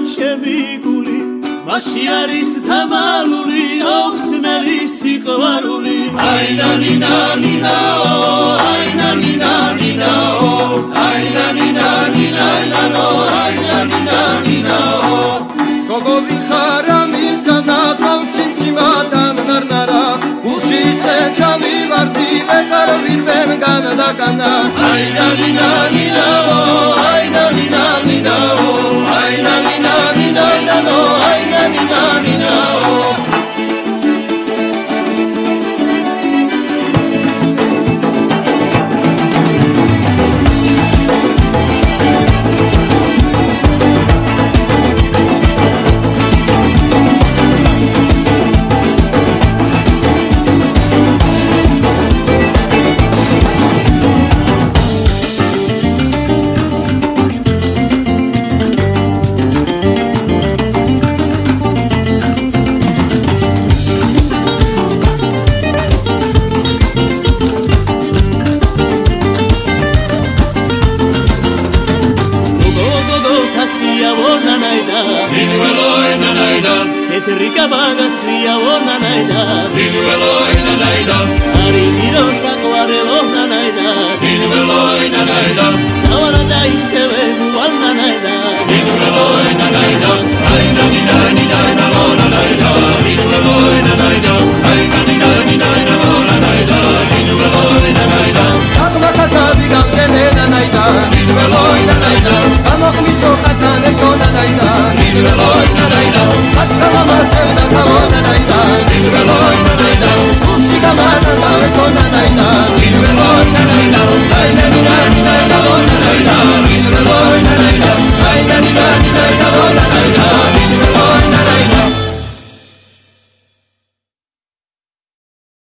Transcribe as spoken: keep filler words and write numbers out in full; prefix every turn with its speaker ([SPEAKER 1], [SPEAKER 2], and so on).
[SPEAKER 1] ჩემი გული მასში არის თამალული ოხსნელი სიყვარული აი ნანი ნანი ნაო აი ნანი ნანი ნაო აი ნანი ნანი ნაო აი ნანი ნანი ნაო გოგო ვიხარა მისგან ათმავციმციმადან ნარნარა გულში ჩამივარდი მეყარ ვირბენ განდაკანა აი ნანი ნანი ნაო აი ნანი ნანი ნაო აი ნანი